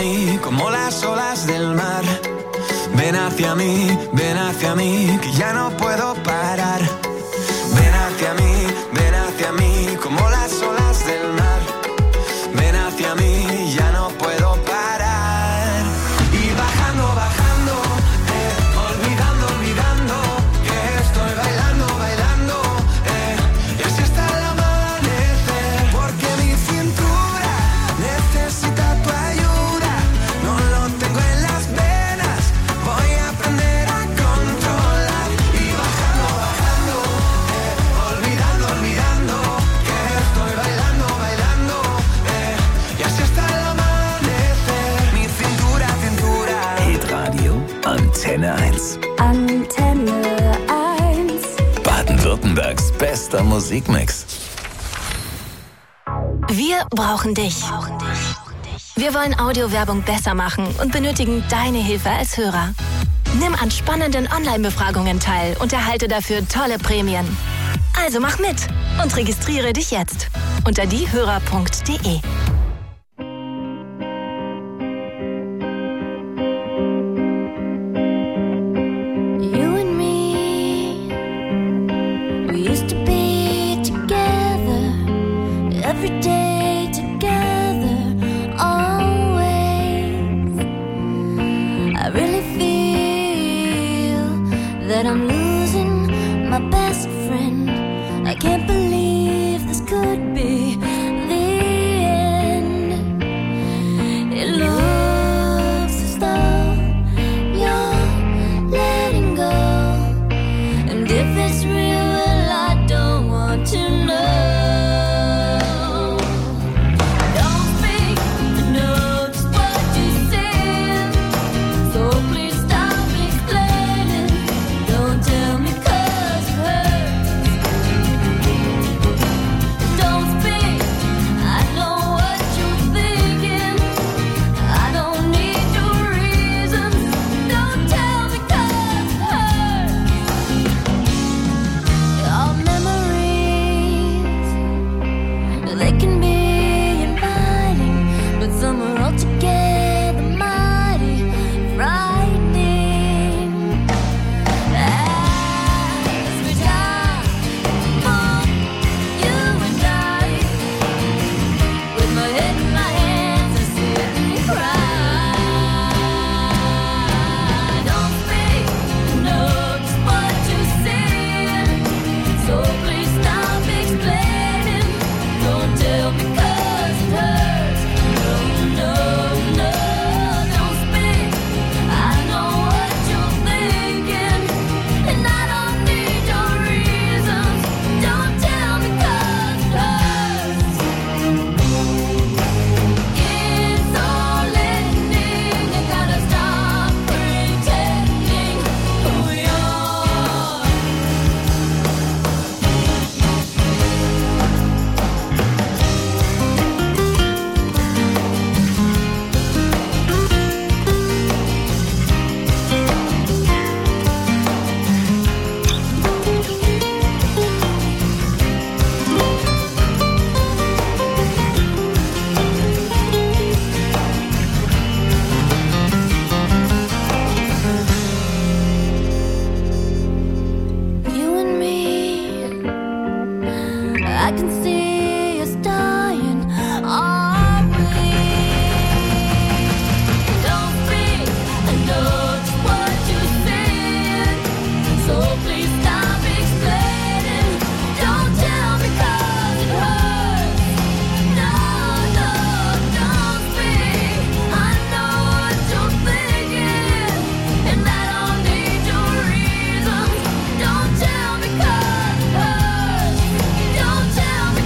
mí como las olas del mar. Ven hacia mí, que ya no puedo parar. Ven hacia mí, como las olas del mar. Ven hacia mí, ya no puedo parar. Y bajando, bajando, olvidando, olvidando, que estoy bailando, bailando, y así hasta el amanecer. Porque mi cintura necesita tu ayuda, no lo tengo en las venas, voy a aprender a controlar. Y bajando, bajando, olvidando, olvidando, que estoy bailando, bailando, y así hasta el amanecer. Mi cintura, cintura. Hitradio Antenne 1. Antenne 1. Baden-Württembergs bester Musikmix. Wir brauchen dich. Wir wollen Audiowerbung besser machen und benötigen deine Hilfe als Hörer. Nimm an spannenden Online-Befragungen teil und erhalte dafür tolle Prämien. Also mach mit und registriere dich jetzt unter diehörer.de. You and me, we used to be together, every day together, always. I really feel that I'm losing my best friend. I can't believe this could be the end. It looks as though you're letting go, and if it's real, well, I don't want to know. Don't speak, I know just what you said, so please stop explaining. Don't tell me 'cause it hurts. Don't speak, I know what you're thinking. I don't need your reasons. Don't tell me 'cause it hurts. Our memories, they can be inviting, but some are altogether mighty frightening. As we die, you and I, with my head in my hands, I sit and cry. Don't speak, I know just what you said, so please stop explaining. Don't tell me 'cause it hurts. No, no, no, don't speak. I know what you're thinking, and I don't need your reasons. Don't tell me 'cause it hurts. It's all ending. You gotta stop pretending who you are. You and me, I can see us dying, are we? Don't speak, I know just what you said, so please stop explaining. Don't tell me 'cause it hurts. No, no, don't speak. I know what you're thinking, and I don't need your reasons. Don't tell me 'cause it hurts. Don't tell me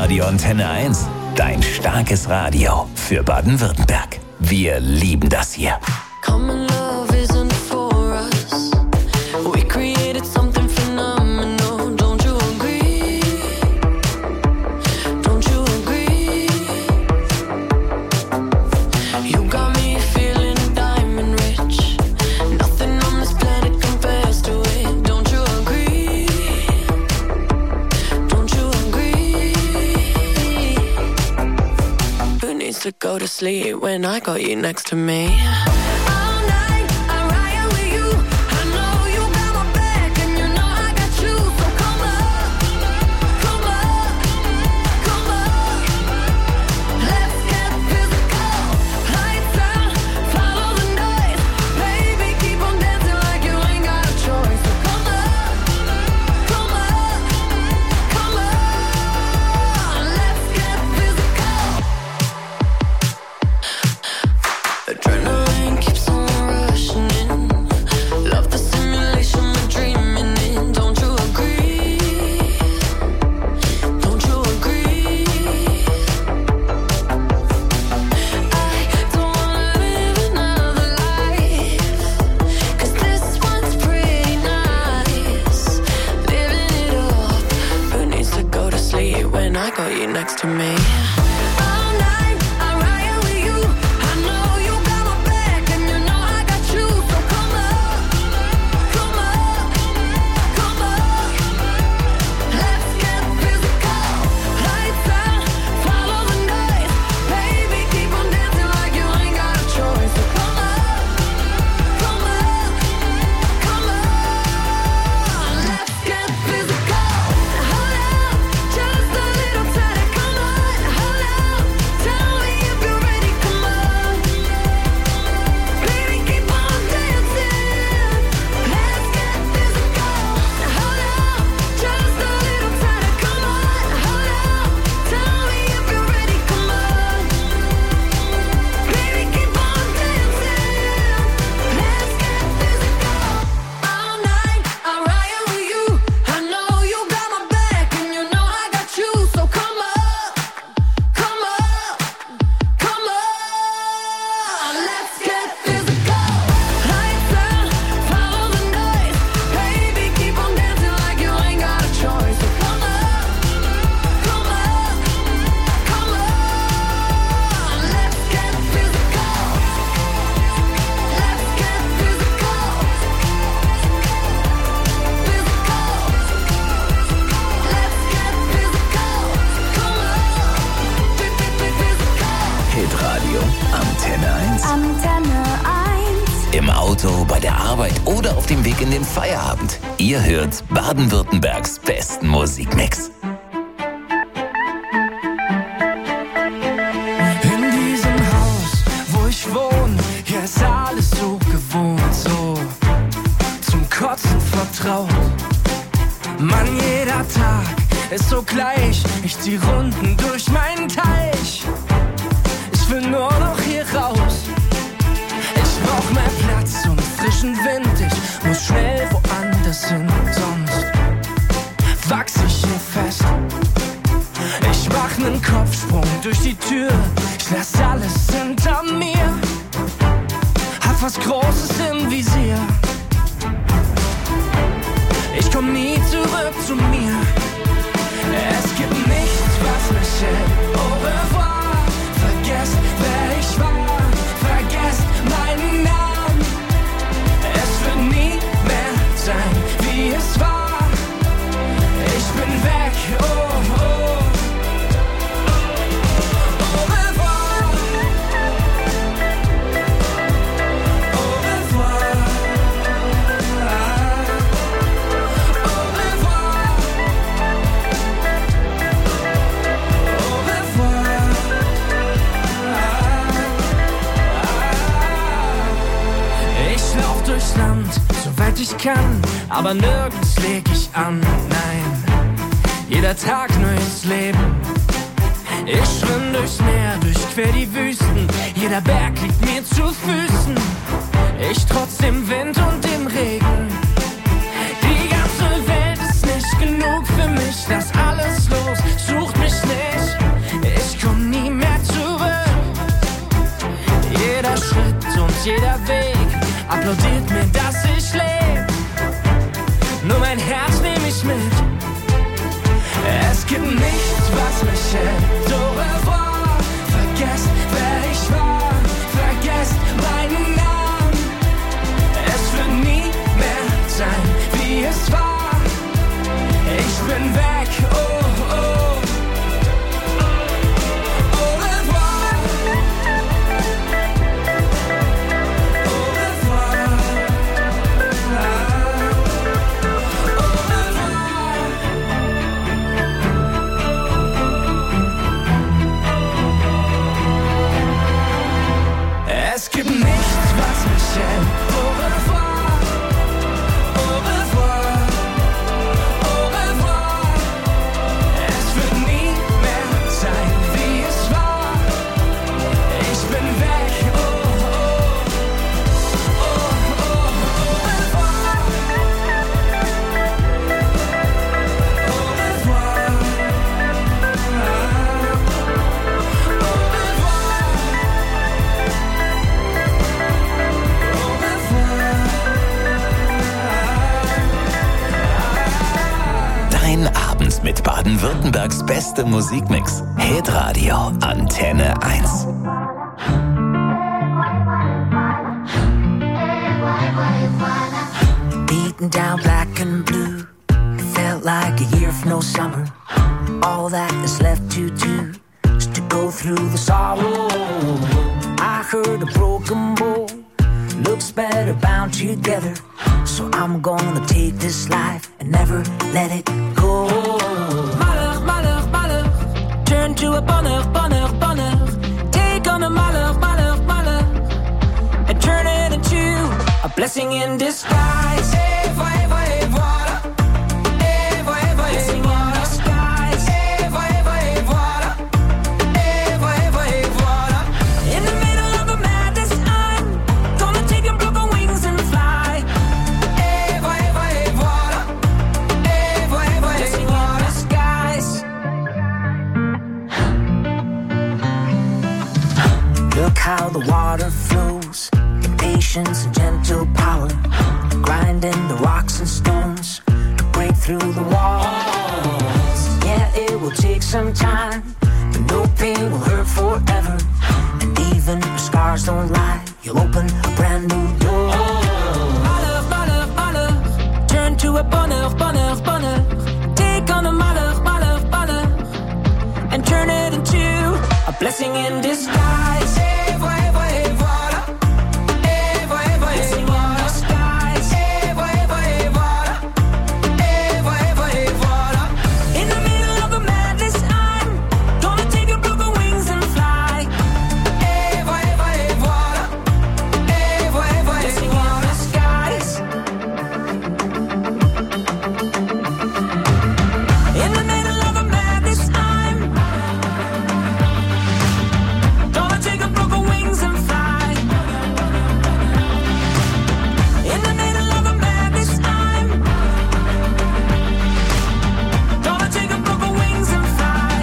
Radio Antenne 1. Dein starkes Radio für Baden-Württemberg. Wir lieben das hier. Common love isn't for us. We created something phenomenal. Don't you agree? Don't you agree? You got me feeling diamond rich. Nothing on this planet compares to it. Don't you agree? Don't you agree? Who needs to go to sleep when I got you next to me? Ihr hört Baden-Württembergs besten Musikmix. In diesem Haus, wo ich wohne, hier ist alles so gewohnt, so zum Kotzen vertraut. Mann, jeder Tag ist so gleich, ich zieh Runden durch meinen Teich. Ich will nur noch hier raus, ich brauch mehr Platz und frischen Wind, ich muss schnell woanders hin, sonst wachs ich hier fest. Ich mach nen Kopfsprung durch die Tür, ich lass alles hinter mir, hab was Großes im Visier. Ich komm nie zurück zu mir, es gibt nichts, was mich hält. Au revoir, vergesst, wer ich war, vergesst meinen Namen. Es wird nie mehr sein, wie es war. Ich bin weg, oh, oh. Au revoir, au revoir, au revoir, au revoir. Ich lauf durchs Land, soweit ich kann, aber nirgends leg ich an, nein. Jeder Tag neues Leben. Ich schwimm durchs Meer, durchquer die Wüsten. Jeder Berg liegt mir zu Füßen. Ich trotz dem Wind und dem Regen. Die ganze Welt ist nicht genug für mich. Lass alles los, sucht mich nicht. jeder Weg applaudiert mir, dass ich lebe. Nur mein Herz nehm ich mit. Es gibt nichts, was mich hält. Au revoir, vergesst, wer ich war. Vergesst meinen Namen. Es wird nie mehr sein, wie es war. Ich bin weg, oh, oh. Es gibt nichts, was mich hält. Au revoir, au revoir, au revoir. Es wird nie mehr sein, wie es war. Ich bin weg, oh, oh, oh, oh, au revoir, au revoir, Dein Abend mit Baden-Württembergs beste Musikmix. Hitradio Antenne 1. Beaten down black and blue. It felt like a year of no summer. All that is left to do is to go through the sorrow. I heard a broken bow. Looks better bound together. So I'm gonna take this life and never let it go. malheur, malheur, malheur. Turn to a bonheur, bonheur, bonheur. Take on a malheur, malheur, malheur. And turn it into a blessing in disguise. Et voilà, et voilà. Et voilà, et voilà. Et voilà, et voilà. Et voilà, et voilà. In the middle of the madness, I'm gonna take your broken wings and fly. Et voilà, et voilà. Et voilà, et voilà. Skies. Look how the water flows in patience and gentle power, grinding the rocks and stones to break through the walls. Yeah, it will take some time, but no pain will hurt forever. And even if scars don't lie, you'll open a brand new door. Malheur, malheur, malheur. Turn to a bonheur, bonheur, bonheur. Take on a malheur, malheur, malheur. And turn it into a blessing in disguise. Et voilà, et voilà. Et voilà, et voilà. Skies. Et voilà, et voilà. Et voilà, et voilà. In the middle of the madness, I'm gonna take your broken wings and fly. Et voilà, et voilà. Et voilà, et voilà. Skies. In the middle of the madness, I'm gonna take your broken wings and fly. In the middle of the madness, I'm gonna take your broken wings and fly.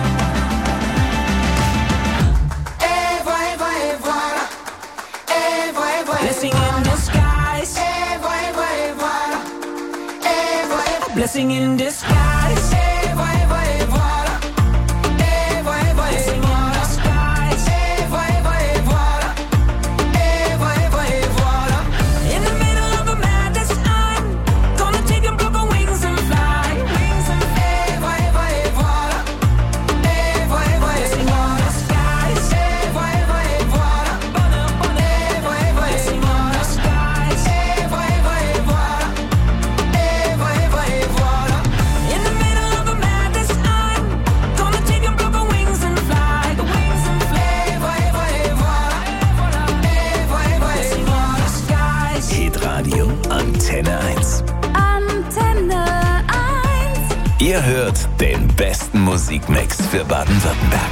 Et voilà, et voilà. Et voilà, blessing in disguise. Et voilà, et voilà. Et voilà, blessing in disguise. Et voilà, et voilà. Et voilà, blessing in disguise. Et voilà, et voilà. Et voilà, et voilà. In the middle of the madness, I'm gonna take your broken wings and fly. Wings and fly. Et voilà, et voilà. Et voilà, blessing in disguise. Et voilà, et voilà. Bonheur, bonheur. Et voilà, blessing in disguise. Et voilà, et voilà. Et voilà, et voilà. In the middle of the madness, I'm gonna take your broken wings and fly. The wings and fly. Et voilà, et voilà. Et voilà, blessing in disguise. Hitradio Antenne 1. Antenne 1. Ihr hört den besten Musikmix für Baden-Württemberg.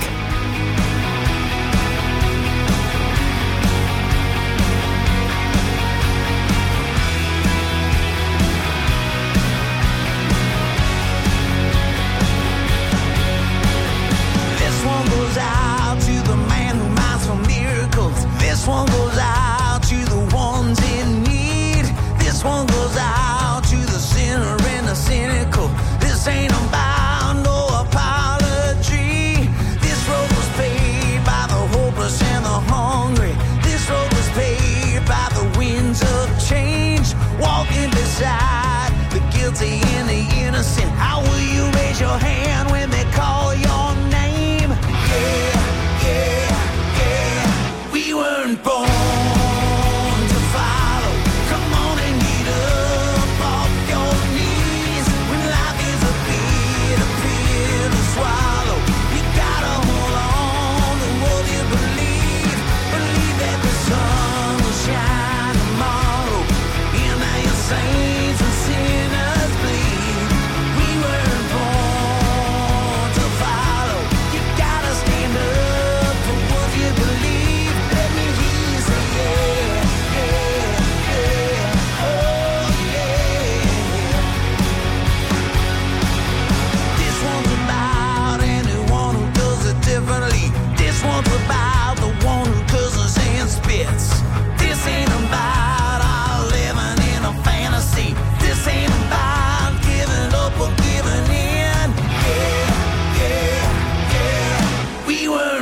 This one goes out to the man who minds for miracles. This one goes out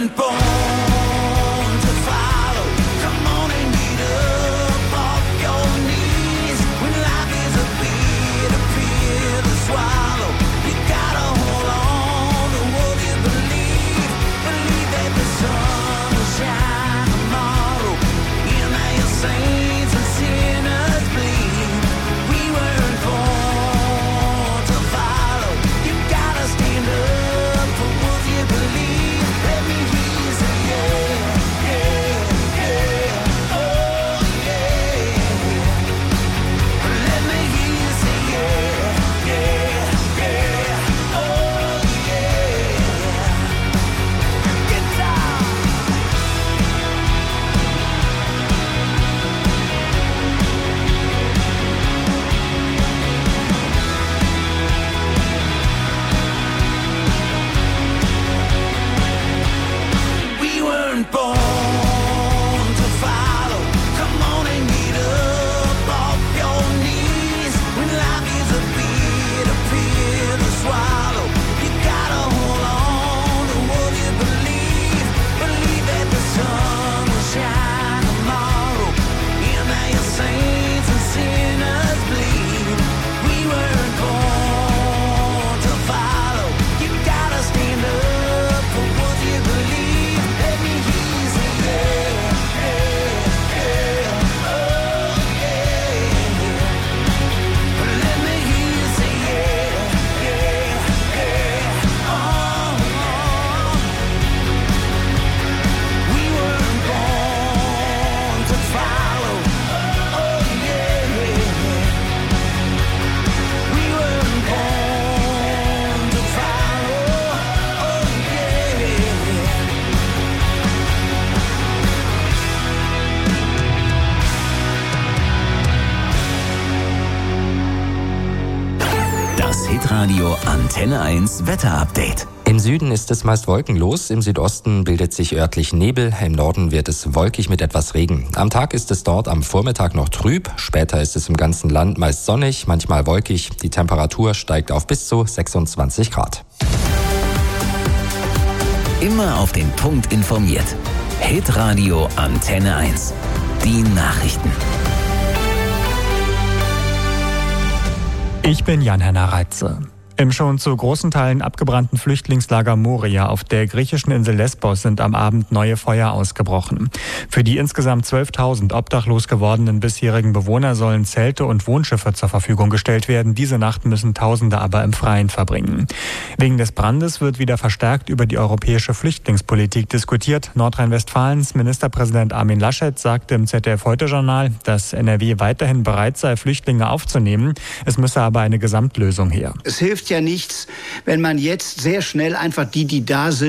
weren't born to follow. Come on and get up off your knees. When life is a bitter pill to swallow, you gotta hold on to what you believe. Believe that the sun will shine tomorrow. And that your saints and sinners bleed. We weren't born to follow. You gotta stand up for what you believe. Let me hear you say yeah, yeah, yeah, oh yeah. Let me hear you say yeah, yeah, yeah, oh yeah. Get down. We weren't born to follow. Come on and get up off your knees. When life is a bitter pill to swallow, you gotta hold on to what you believe. Believe that the sun will shine tomorrow. And that your saints and sinners bleed. We weren't born to follow. You gotta stand up for what you believe. Let me hear you say yeah, yeah, yeah, oh yeah. Let me hear you say yeah, yeah, yeah, oh. We weren't born to follow, oh yeah. We weren't born to follow, oh yeah. Das Hitradio Antenne 1 Wetterupdate. Im Süden ist es meist wolkenlos, im Südosten bildet sich örtlich Nebel, im Norden wird es wolkig mit etwas Regen. Am Tag ist es dort am Vormittag noch trüb, später ist es im ganzen Land meist sonnig, manchmal wolkig. Die Temperatur steigt auf bis zu 26 Grad. Immer auf den Punkt informiert. Hitradio Antenne 1. Die Nachrichten. Ich bin Jan-Henner Reitze. Im schon zu großen Teilen abgebrannten Flüchtlingslager Moria auf der griechischen Insel Lesbos sind am Abend neue Feuer ausgebrochen. Für die insgesamt 12.000 obdachlos gewordenen bisherigen Bewohner sollen Zelte und Wohnschiffe zur Verfügung gestellt werden. Diese Nacht müssen Tausende aber im Freien verbringen. Wegen des Brandes wird wieder verstärkt über die europäische Flüchtlingspolitik diskutiert. Nordrhein-Westfalens Ministerpräsident Armin Laschet sagte im ZDF-Heute-Journal, dass NRW weiterhin bereit sei, Flüchtlinge aufzunehmen. Es müsse aber eine Gesamtlösung her. Es hilft ja nichts, wenn man jetzt sehr schnell einfach die da sind,